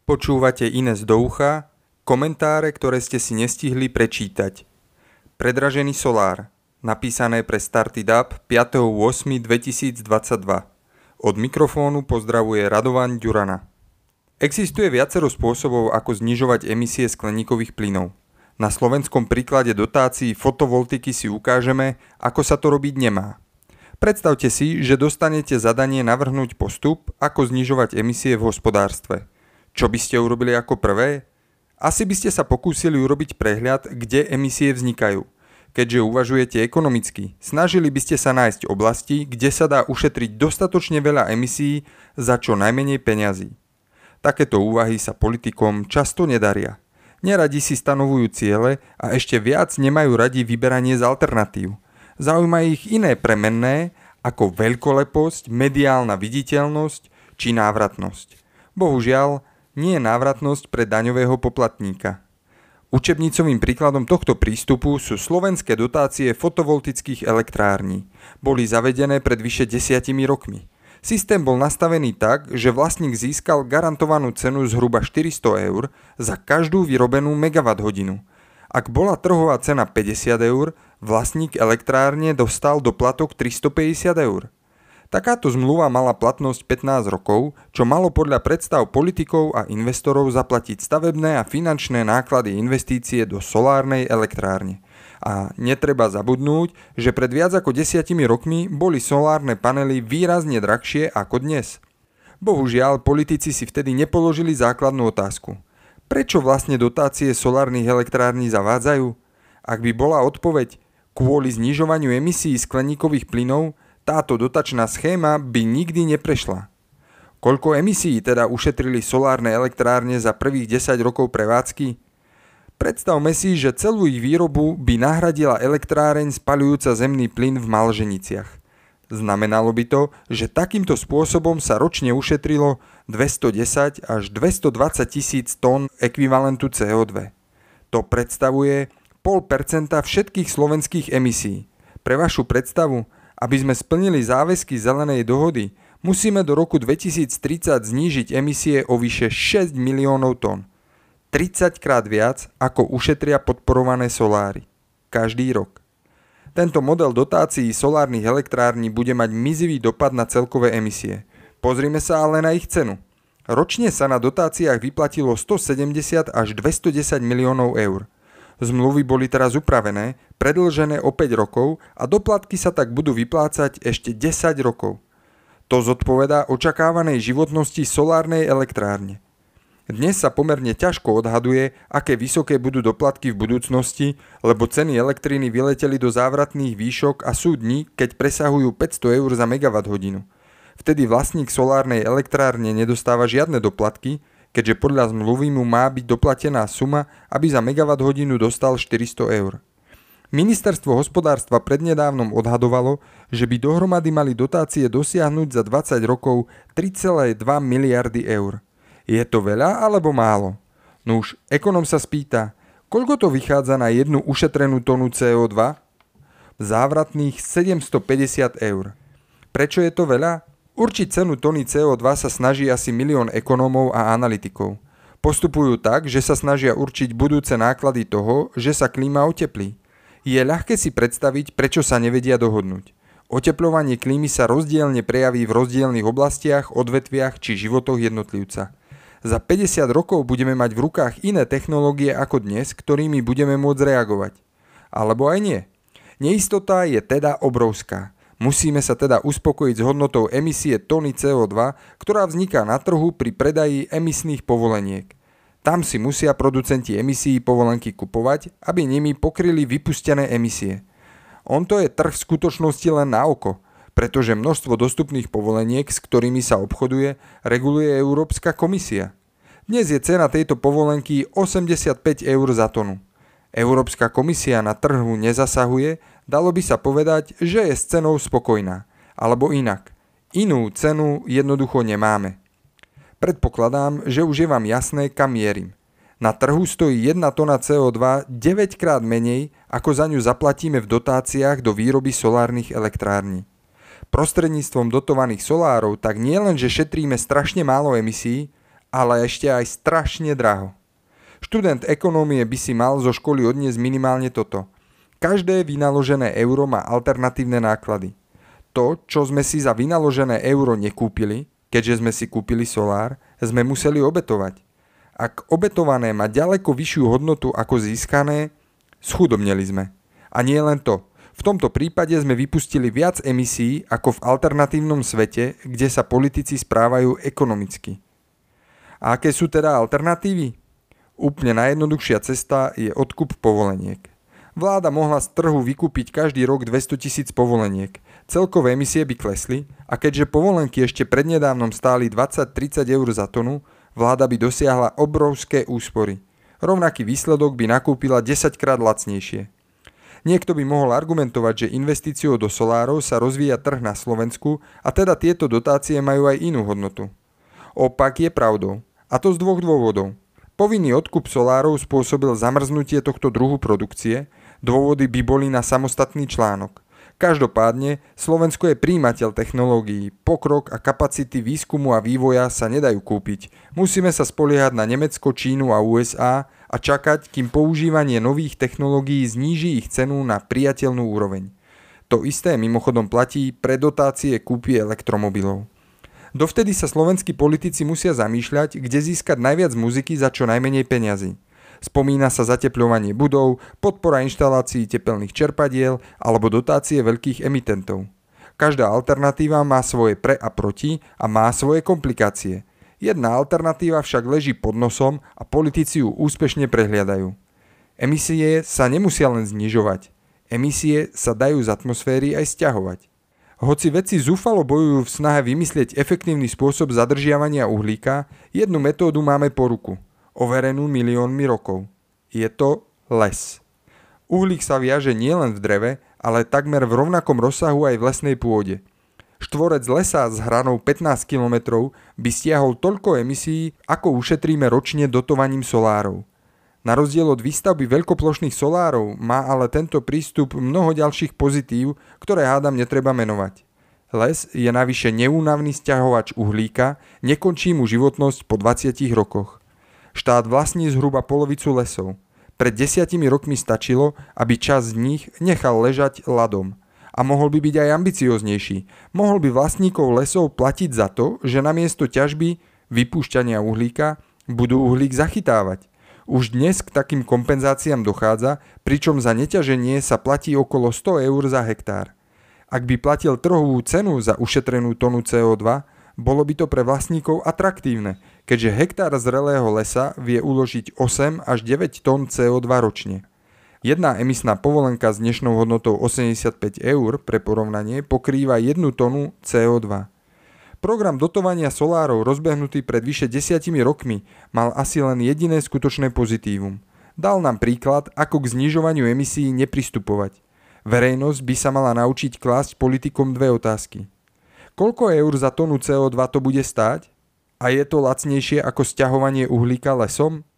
Počúvate Ines do ucha, komentáre, ktoré ste si nestihli prečítať. Predražený solár, napísané pre Startup 5.8.2022. Od mikrofónu pozdravuje Radovan Ďurana. Existuje viacero spôsobov, ako znižovať emisie skleníkových plynov. Na slovenskom príklade dotácií fotovoltiky si ukážeme, ako sa to robiť nemá. Predstavte si, že dostanete zadanie navrhnúť postup, ako znižovať emisie v hospodárstve. Čo by ste urobili ako prvé? Asi by ste sa pokúsili urobiť prehľad, kde emisie vznikajú. Keďže uvažujete ekonomicky, snažili by ste sa nájsť oblasti, kde sa dá ušetriť dostatočne veľa emisí za čo najmenej peňazí. Takéto úvahy sa politikom často nedaria. Neradi si stanovujú ciele a ešte viac nemajú radi vyberanie z alternatív. Zaujíma ich iné premenné, ako veľkoleposť, mediálna viditeľnosť či návratnosť. Bohužiaľ, nie je návratnosť pre daňového poplatníka. Učebnicovým príkladom tohto prístupu sú slovenské dotácie fotovoltických elektrární. Boli zavedené pred vyše 10 rokmi. Systém bol nastavený tak, že vlastník získal garantovanú cenu zhruba 400 eur za každú vyrobenú megawatt-hodinu. Ak bola trhová cena 50 eur, vlastník elektrárne dostal doplatok 350 eur. Takáto zmluva mala platnosť 15 rokov, čo malo podľa predstav politikov a investorov zaplatiť stavebné a finančné náklady investície do solárnej elektrárne. A netreba zabudnúť, že pred viac ako 10 rokmi boli solárne panely výrazne drahšie ako dnes. Bohužiaľ, politici si vtedy nepoložili základnú otázku. Prečo vlastne dotácie solárnych elektrární zavádzajú? Ak by bola odpoveď kvôli znižovaniu emisí skleníkových plynov, táto dotačná schéma by nikdy neprešla. Koľko emisí teda ušetrili solárne elektrárne za prvých 10 rokov prevádzky? Predstavme si, že celú ich výrobu by nahradila elektráreň spaľujúca zemný plyn v Malženiciach. Znamenalo by to, že takýmto spôsobom sa ročne ušetrilo 210 až 220 tisíc tón ekvivalentu CO2. To predstavuje 0,5% všetkých slovenských emisí. Pre vašu predstavu, aby sme splnili záväzky zelenej dohody, musíme do roku 2030 znížiť emisie o vyše 6 miliónov tón. 30 krát viac, ako ušetria podporované soláry. Každý rok. Tento model dotácií solárnych elektrární bude mať mizivý dopad na celkové emisie. Pozrime sa ale na ich cenu. Ročne sa na dotáciách vyplatilo 170 až 210 miliónov eur. Zmluvy boli teraz upravené, predĺžené o 5 rokov a doplatky sa tak budú vyplácať ešte 10 rokov. To zodpovedá očakávanej životnosti solárnej elektrárne. Dnes sa pomerne ťažko odhaduje, aké vysoké budú doplatky v budúcnosti, lebo ceny elektriny vyleteli do závratných výšok a sú dni, keď presahujú 500 eur za megawatt-hodinu. Vtedy vlastník solárnej elektrárne nedostáva žiadne doplatky, keďže podľa zmluvy mu má byť doplatená suma, aby za megawatt-hodinu dostal 400 eur. Ministerstvo hospodárstva prednedávnom odhadovalo, že by dohromady mali dotácie dosiahnuť za 20 rokov 3,2 miliardy eur. Je to veľa alebo málo? Nuž, ekonom sa spýta, koľko to vychádza na jednu ušetrenú tonu CO2? Závratných 750 eur. Prečo je to veľa? Určiť cenu tony CO2 sa snaží asi 1 000 000 ekonómov a analytikov. Postupujú tak, že sa snažia určiť budúce náklady toho, že sa klíma oteplí. Je ľahké si predstaviť, prečo sa nevedia dohodnúť. Otepľovanie klímy sa rozdielne prejaví v rozdielnych oblastiach, odvetviach či životoch jednotlivca. Za 50 rokov budeme mať v rukách iné technológie ako dnes, ktorými budeme môcť reagovať. Alebo aj nie. Neistota je teda obrovská. Musíme sa teda uspokojiť s hodnotou emisie tony CO2, ktorá vzniká na trhu pri predaji emisných povoleniek. Tam si musia producenti emisí povolenky kupovať, aby nimi pokryli vypustené emisie. To je trh v skutočnosti len na oko, pretože množstvo dostupných povoleniek, s ktorými sa obchoduje, reguluje Európska komisia. Dnes je cena tejto povolenky 85 eur za tonu. Európska komisia na trhu nezasahuje, dalo by sa povedať, že je s cenou spokojná. Alebo inak. Inú cenu jednoducho nemáme. Predpokladám, že už je vám jasné, kam mierim. Na trhu stojí 1 tona CO2 9 krát menej, ako za ňu zaplatíme v dotáciách do výroby solárnych elektrární. Prostredníctvom dotovaných solárov tak nielen, že šetríme strašne málo emisí, ale ešte aj strašne draho. Študent ekonómie by si mal zo školy odniesť minimálne toto. Každé vynaložené euro má alternatívne náklady. To, čo sme si za vynaložené euro nekúpili, keďže sme si kúpili solár, sme museli obetovať. Ak obetované má ďaleko vyššiu hodnotu ako získané, schudobneli sme. A nie len to. V tomto prípade sme vypustili viac emisí ako v alternatívnom svete, kde sa politici správajú ekonomicky. A aké sú teda alternatívy? Úplne najjednoduchšia cesta je odkup povoleniek. Vláda mohla z trhu vykúpiť každý rok 200 000 povoleniek. Celkové emisie by klesli a keďže povolenky ešte prednedávnom stáli 20-30 eur za tonu, vláda by dosiahla obrovské úspory. Rovnaký výsledok by nakúpila 10-krát lacnejšie. Niekto by mohol argumentovať, že investíciou do solárov sa rozvíja trh na Slovensku a teda tieto dotácie majú aj inú hodnotu. Opak je pravdou. A to z dvoch dôvodov. Povinný odkup solárov spôsobil zamrznutie tohto druhu produkcie, dôvody by boli na samostatný článok. Každopádne, Slovensko je prijímateľ technológií, pokrok a kapacity výskumu a vývoja sa nedajú kúpiť. Musíme sa spoliehať na Nemecko, Čínu a USA a čakať, kým používanie nových technológií zníži ich cenu na priateľnú úroveň. To isté mimochodom platí pre dotácie kúpy elektromobilov. Dovtedy sa slovenskí politici musia zamýšľať, kde získať najviac muziky za čo najmenej peňazí. Spomína sa zatepľovanie budov, podpora inštalácií tepelných čerpadiel alebo dotácie veľkých emitentov. Každá alternatíva má svoje pre a proti a má svoje komplikácie. Jedna alternatíva však leží pod nosom a politici ju úspešne prehliadajú. Emisie sa nemusia len znižovať. Emisie sa dajú z atmosféry aj sťahovať. Hoci vedci zúfalo bojujú v snahe vymyslieť efektívny spôsob zadržiavania uhlíka, jednu metódu máme po ruku, overenú miliónmi rokov. Je to les. Uhlík sa viaže nielen v dreve, ale takmer v rovnakom rozsahu aj v lesnej pôde. Štvorec lesa s hranou 15 km by stiahol toľko emisí, ako ušetríme ročne dotovaním solárov. Na rozdiel od výstavby veľkoplošných solárov má ale tento prístup mnoho ďalších pozitív, ktoré hádam netreba menovať. Les je navyše neúnavný sťahovač uhlíka, nekončí mu životnosť po 20 rokoch. Štát vlastní zhruba polovicu lesov. Pred 10 rokmi stačilo, aby časť z nich nechal ležať ľadom. A mohol by byť aj ambicioznejší. Mohol by vlastníkov lesov platiť za to, že namiesto ťažby, vypúšťania uhlíka, budú uhlík zachytávať. Už dnes k takým kompenzáciám dochádza, pričom za neťaženie sa platí okolo 100 eur za hektár. Ak by platil trhovú cenu za ušetrenú tonu CO2, bolo by to pre vlastníkov atraktívne, keďže hektár zrelého lesa vie uložiť 8 až 9 tón CO2 ročne. Jedna emisná povolenka s dnešnou hodnotou 85 eur pre porovnanie pokrýva 1 tonu CO2. Program dotovania solárov rozbehnutý pred vyše 10 rokmi mal asi len jediné skutočné pozitívum. Dal nám príklad, ako k znižovaniu emisí nepristupovať. Verejnosť by sa mala naučiť klásť politikom dve otázky. Koľko eur za tonu CO2 to bude stáť? A je to lacnejšie ako sťahovanie uhlíka lesom?